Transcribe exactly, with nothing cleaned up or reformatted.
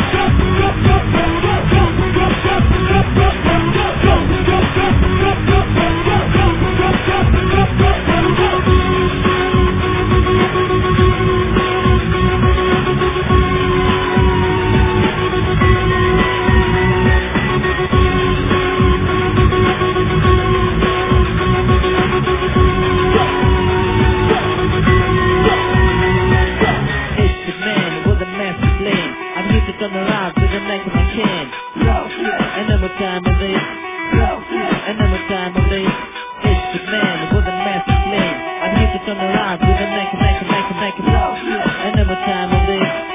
Turn around to the next I can. And then what time of it? And then what time of it? It's the man with a massive plan. I'm here to turn around to the next, next, next, next. And then what time of it?